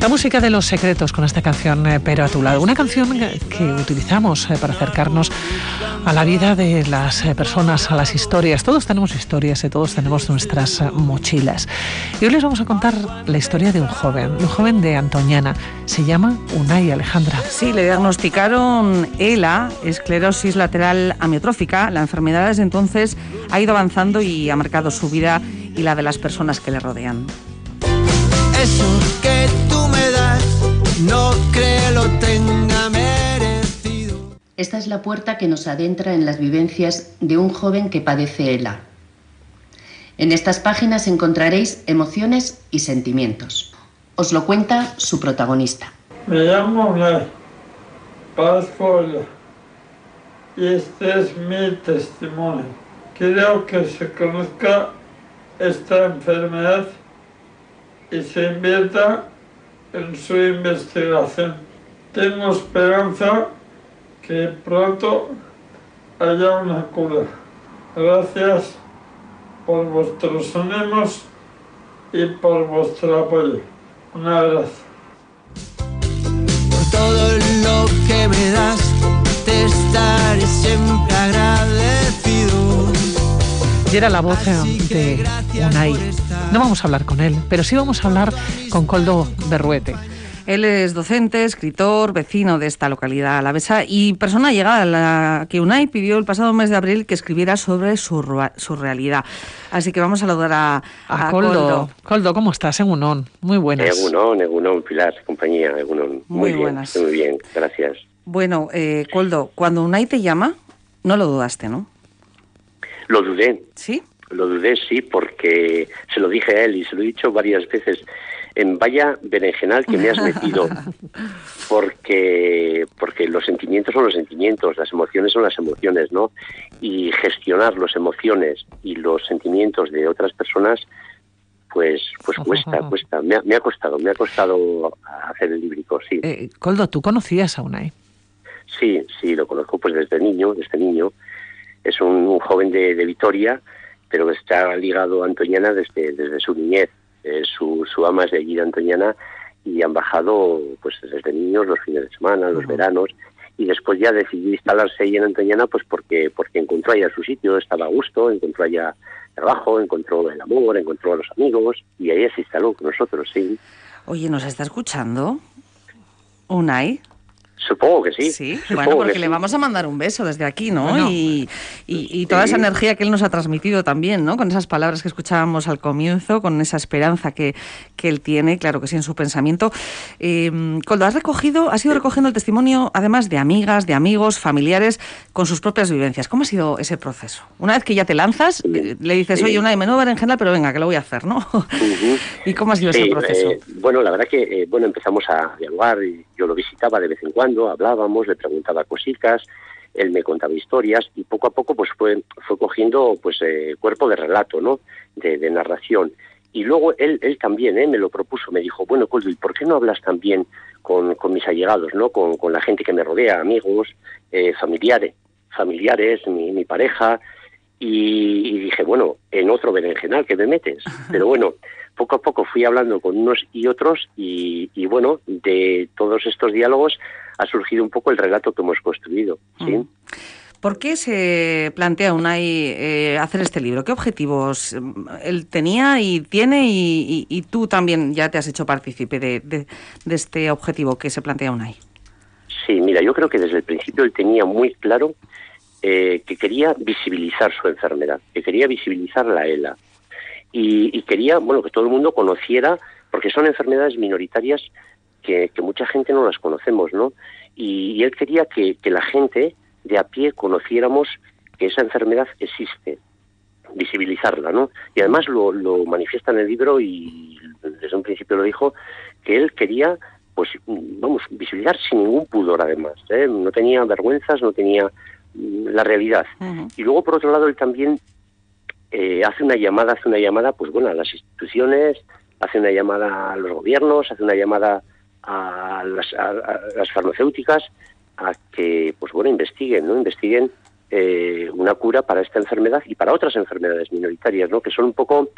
La música de Los Secretos con esta canción Pero a tu lado, una canción que utilizamos para acercarnos a la vida de las personas, a las historias. Todos tenemos historias y todos tenemos nuestras mochilas. Y hoy les vamos a contar la historia de un joven de Antoñana. Se llama Unai, Alejandra. Sí, le diagnosticaron ELA, esclerosis lateral amiotrófica. La enfermedad desde entonces ha ido avanzando y ha marcado su vida y la de las personas que le rodean. Eso que tú me das, no creo lo tenga merecido. Esta es la puerta que nos adentra en las vivencias de un joven que padece ELA. En estas páginas encontraréis emociones y sentimientos. Os lo cuenta su protagonista. Me llamo Unai Pascual y este es mi testimonio. Quiero que se conozca esta enfermedad y se invierta en su investigación. Tengo esperanza que pronto haya una cura. Gracias por vuestros ánimos y por vuestro apoyo. Un abrazo. Por todo lo que me das, te estaré siempre agradecido. Y era la voz de Unai. No vamos a hablar con él, pero sí vamos a hablar con Koldo Berruete. Él es docente, escritor, vecino de esta localidad alavesa y persona llegada a la que Unai pidió el pasado mes de abril que escribiera sobre su realidad. Así que vamos a saludar a Koldo. Koldo, ¿cómo estás? Egunon, muy buenas. Egunon, Pilar, compañía, Egunon. Muy buenas. Muy bien, gracias. Bueno, Koldo, cuando Unai te llama, no lo dudaste, ¿no? Lo dudé. ¿Sí? Lo dudé, sí, porque se lo dije a él y se lo he dicho varias veces. En vaya berenjenal que me has metido, porque los sentimientos son los sentimientos, las emociones son las emociones, ¿no? Y gestionar las emociones y los sentimientos de otras personas, pues cuesta. Me ha costado hacer el líbrico, sí. Koldo, ¿tú conocías a Unai? Sí, lo conozco pues desde niño. Es un joven de Vitoria, pero está ligado a Antoñana desde su niñez. Su ama es de allí de Antoñana y han bajado pues desde niños los fines de semana, los veranos, y después ya decidió instalarse ahí en Antoñana pues porque encontró allá su sitio, estaba a gusto, encontró allá trabajo, encontró el amor, encontró a los amigos y ahí se instaló con nosotros, sí. Oye, ¿nos está escuchando Unai? Supongo que sí. Sí, bueno, porque le vamos a mandar un beso desde aquí, ¿no? Bueno, y toda esa energía que él nos ha transmitido también, ¿no? Con esas palabras que escuchábamos al comienzo, con esa esperanza que él tiene, claro que sí, en su pensamiento. Koldo, has ido recogiendo el testimonio, además, de amigas, de amigos, familiares, con sus propias vivencias. ¿Cómo ha sido ese proceso? Una vez que ya te lanzas, le dices, oye, una menuda berenjena, pero venga, que lo voy a hacer, ¿no? ¿Y cómo ha sido ese proceso? Bueno, la verdad que empezamos a dialogar y yo lo visitaba de vez en cuando, hablábamos, le preguntaba cositas, él me contaba historias y poco a poco pues fue cogiendo pues cuerpo de relato, ¿no? De narración. Y luego él también me lo propuso, me dijo, bueno, Koldo, ¿y por qué no hablas también con mis allegados, ¿no? Con la gente que me rodea, amigos, familiares, mi pareja, y dije, bueno, en otro berenjenal que me metes. Pero bueno, poco a poco fui hablando con unos y otros y bueno, de todos estos diálogos ha surgido un poco el relato que hemos construido, ¿sí? ¿Por qué se plantea Unai hacer este libro? ¿Qué objetivos él tenía y tiene y tú también ya te has hecho partícipe de este objetivo que se plantea Unai? Sí, mira, yo creo que desde el principio él tenía muy claro que quería visibilizar su enfermedad, que quería visibilizar la ELA y quería, bueno, que todo el mundo conociera, porque son enfermedades minoritarias que mucha gente no las conocemos, ¿no? Y él quería que la gente de a pie conociéramos que esa enfermedad existe, visibilizarla, ¿no? Y además lo manifiesta en el libro y desde un principio lo dijo, que él quería, pues, visibilizar sin ningún pudor además, ¿eh? No tenía vergüenzas, no tenía la realidad. Uh-huh. Y luego, por otro lado, él también hace una llamada, pues bueno, a las instituciones, hace una llamada a los gobiernos, hace una llamada a las farmacéuticas a que, pues bueno, investiguen una cura para esta enfermedad y para otras enfermedades minoritarias, ¿no? Que son un poco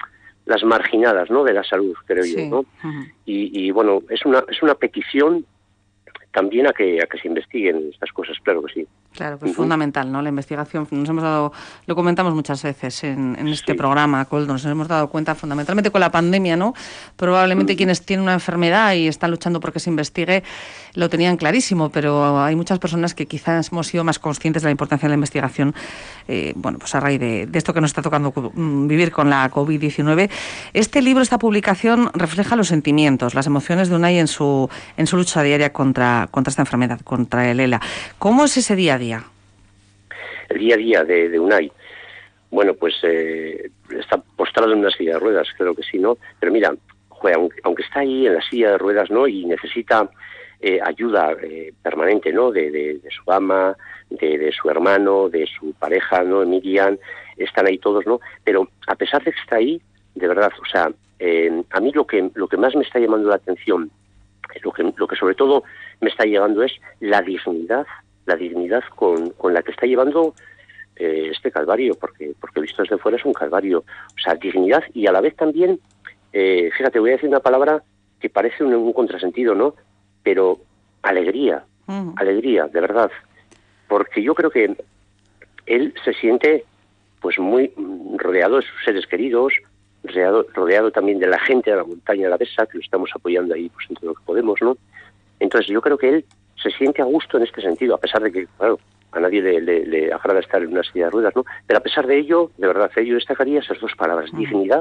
las marginadas, ¿no?, de la salud, creo yo, ¿no? Y bueno, es una petición también a que se investiguen estas cosas, claro que sí. Claro, que es fundamental, ¿no? La investigación. Lo comentamos muchas veces en este programa, Koldo, nos hemos dado cuenta fundamentalmente con la pandemia, ¿no? Probablemente quienes tienen una enfermedad y están luchando porque se investigue lo tenían clarísimo, pero hay muchas personas que quizás hemos sido más conscientes de la importancia de la investigación, bueno, pues a raíz de esto que nos está tocando vivir con la COVID-19. Este libro, esta publicación, refleja los sentimientos, las emociones de Unai en su lucha diaria contra esta enfermedad, contra el ELA. ¿Cómo es ese día a día? El día a día de Unai, bueno, pues está postrado en una silla de ruedas, creo que sí, ¿no? Pero mira, aunque está ahí en la silla de ruedas, ¿no?, y necesita ayuda permanente, ¿no?, de su ama, de su hermano, de su pareja, ¿no?, Miriam, están ahí todos, ¿no? Pero a pesar de que está ahí, de verdad, o sea, a mí lo que más me está llamando la atención, lo que sobre todo me está llegando es la dignidad con la que está llevando este calvario, porque visto desde fuera es un calvario. O sea, dignidad y a la vez también, fíjate, voy a decir una palabra que parece un contrasentido, ¿no? Pero alegría, de verdad. Porque yo creo que él se siente pues muy rodeado de sus seres queridos, rodeado también de la gente de la montaña de la Besa, que lo estamos apoyando ahí pues entre lo que podemos, ¿no? Entonces yo creo que él se siente a gusto en este sentido, a pesar de que, claro, a nadie le agrada estar en una silla de ruedas, ¿no? Pero a pesar de ello, de verdad, yo destacaría esas dos palabras, dignidad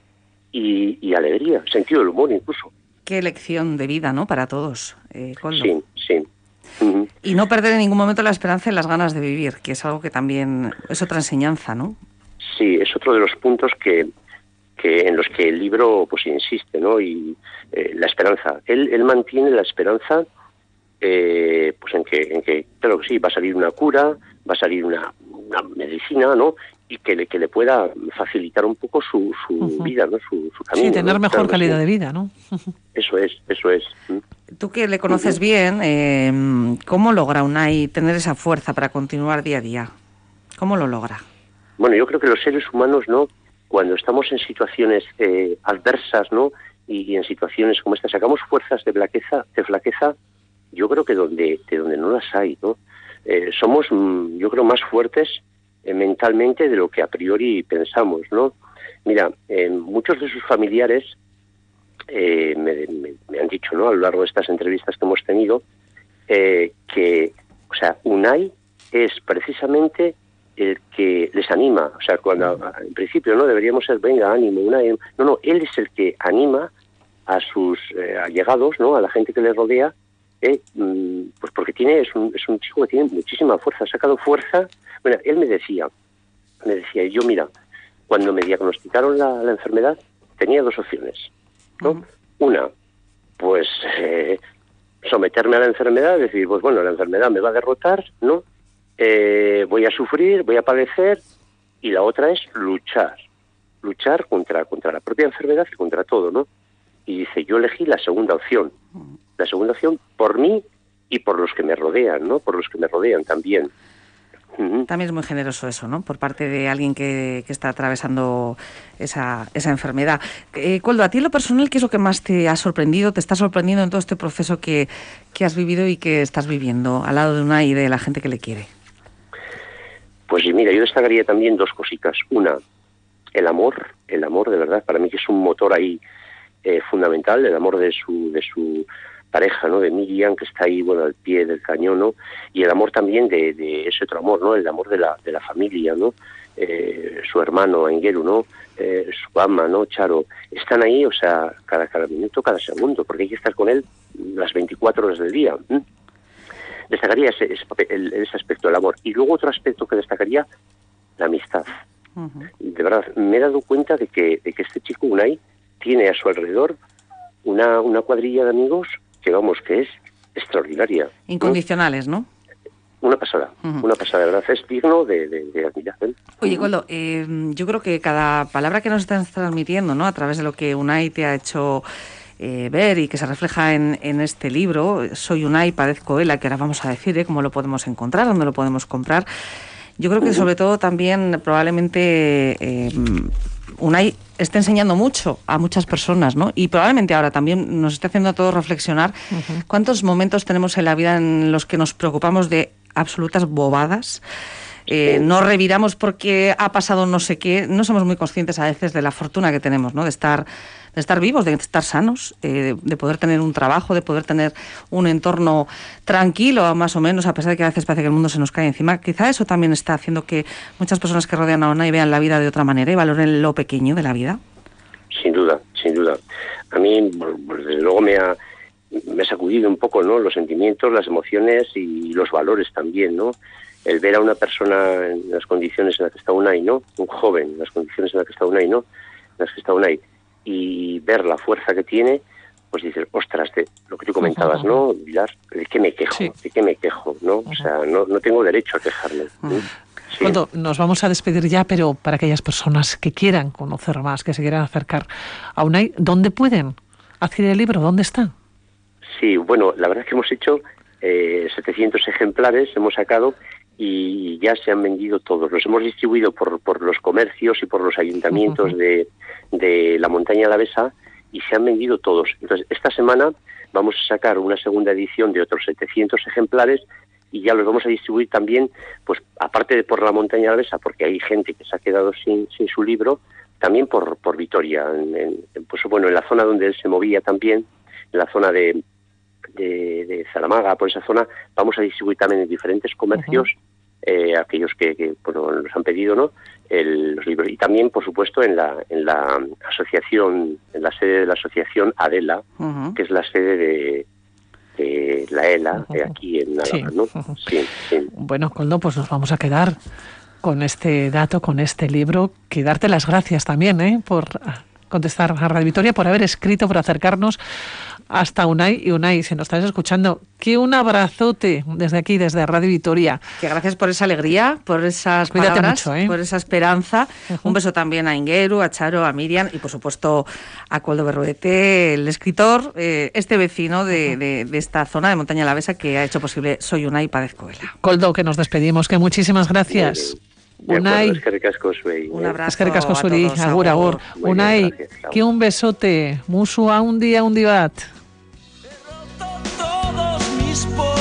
y alegría, sentido del humor incluso. Qué lección de vida, ¿no?, para todos, Koldo. Sí. Y no perder en ningún momento la esperanza y las ganas de vivir, que es algo que también es otra enseñanza, ¿no? Sí, es otro de los puntos que en los que el libro pues insiste, ¿no? Y la esperanza. Él mantiene la esperanza pues en que claro que sí, va a salir una cura, va a salir una medicina, ¿no? Y que le pueda facilitar un poco su vida, ¿no? Su camino. Sí, tener mejor calidad de vida, ¿no? Eso es. Tú que le conoces bien, ¿cómo logra Unai tener esa fuerza para continuar día a día? ¿Cómo lo logra? Bueno, yo creo que los seres humanos, ¿no?, cuando estamos en situaciones adversas, ¿no?, y en situaciones como esta, sacamos fuerzas de flaqueza, yo creo que de donde no las hay, ¿no? Somos, yo creo, más fuertes mentalmente de lo que a priori pensamos, ¿no? Mira, muchos de sus familiares me han dicho, ¿no?, a lo largo de estas entrevistas que hemos tenido, que, o sea, Unai es precisamente el que les anima. O sea, cuando en principio no deberíamos ser, venga, ánimo, Unai. No, él es el que anima a sus allegados, ¿no?, a la gente que le rodea, pues porque es un chico que tiene muchísima fuerza, ha sacado fuerza. Bueno, él me decía, yo, mira, cuando me diagnosticaron la enfermedad, tenía dos opciones, ¿no? Una, pues someterme a la enfermedad, decir, pues bueno, la enfermedad me va a derrotar, ¿no? Voy a sufrir, voy a padecer, y la otra es luchar contra la propia enfermedad y contra todo, ¿no? Y dice, yo elegí la segunda opción por mí y por los que me rodean, ¿no? Por los que me rodean también. También es muy generoso eso, ¿no?, por parte de alguien que está atravesando esa enfermedad. Koldo, a ti en lo personal, ¿qué es lo que más te ha sorprendido, te está sorprendiendo en todo este proceso que has vivido y que estás viviendo al lado de Unai y de la gente que le quiere? Pues mira, yo destacaría también dos cositas. Una, el amor de verdad, para mí que es un motor ahí fundamental, el amor de su pareja, ¿no?, de Miriam, que está ahí, bueno, al pie del cañón, ¿no? Y el amor también de ese otro amor, ¿no?, el amor de la familia, ¿no? Su hermano Engeru, ¿no? Su ama, ¿no?, Charo, están ahí, o sea, cada minuto, cada segundo, porque hay que estar con él las 24 horas del día. Destacaría ese aspecto del amor. Y luego otro aspecto que destacaría, la amistad. De verdad, me he dado cuenta de que este chico, Unai, tiene a su alrededor una cuadrilla de amigos que es extraordinaria. Incondicionales, ¿no? Una pasada, de verdad, es digno de admiración. Oye, Koldo, yo creo que cada palabra que nos estás transmitiendo, ¿no?, a través de lo que Unai te ha hecho ver y que se refleja en este libro, Soy Unai, padezco ELA, que ahora vamos a decir cómo lo podemos encontrar, dónde lo podemos comprar. Yo creo que sobre todo también probablemente Unai está enseñando mucho a muchas personas, ¿no? Y probablemente ahora también nos está haciendo a todos reflexionar cuántos momentos tenemos en la vida en los que nos preocupamos de absolutas bobadas. No reviramos porque ha pasado no sé qué. No somos muy conscientes a veces de la fortuna que tenemos, ¿no? De estar vivos, de estar sanos, de poder tener un trabajo, de poder tener un entorno tranquilo, más o menos, a pesar de que a veces parece que el mundo se nos cae encima. Quizá eso también está haciendo que muchas personas que rodean a Unai vean la vida de otra manera y valoren lo pequeño de la vida. Sin duda, sin duda. A mí, desde luego, me ha sacudido un poco, ¿no?, los sentimientos, las emociones y los valores también, ¿no? El ver a una persona en las condiciones en las que está Unai, ¿no? Un joven en las condiciones en las que está Unai, ¿no? En las que está Unai, y ver la fuerza que tiene, pues dices, ostras, de lo que tú comentabas, ¿no, Pilar? ¿De qué me quejo? Sí. ¿De qué me quejo? ¿No? O sea, no tengo derecho a quejarme. Sí. Coldo, nos vamos a despedir ya, pero para aquellas personas que quieran conocer más, que se quieran acercar a Unai, ¿dónde pueden adquirir el libro? ¿Dónde está? Sí, bueno, la verdad es que hemos hecho 700 ejemplares, hemos sacado, y ya se han vendido todos. Los hemos distribuido por los comercios y por los ayuntamientos de la Montaña Alavesa, y se han vendido todos. Entonces, esta semana vamos a sacar una segunda edición de otros 700 ejemplares, y ya los vamos a distribuir también, pues aparte de por la Montaña Alavesa, porque hay gente que se ha quedado sin su libro, también por Vitoria, pues bueno, en la zona donde él se movía también, en la zona de Zaramaga, por esa zona, vamos a distribuir también en diferentes comercios aquellos que bueno, nos han pedido, ¿no?, los libros, y también, por supuesto, en la asociación, en la sede de la asociación Adela, que es la sede de la ELA, aquí en Álava, ¿no? Sí. Bueno, Coldo, pues nos vamos a quedar con este dato, con este libro, que darte las gracias también, por contestar a Radio Vitoria, por haber escrito, por acercarnos hasta Unai. Y Unai, si nos estás escuchando, que un abrazote desde aquí, desde Radio Vitoria. Que gracias por esa alegría, por esas palabras, mucho, por esa esperanza. Un beso también a Ingeru, a Charo, a Miriam y por supuesto a Coldo Berruete, el escritor, este vecino de esta zona de Montaña Alavesa que ha hecho posible Soy Unai y padezco ELA. Coldo, que nos despedimos, que muchísimas gracias. Unai, eskerrik asko zuei. Un abrazo. Eskerrik asko zuri, agur. Unai, que un besote. Musu handi bat. He roto todos mis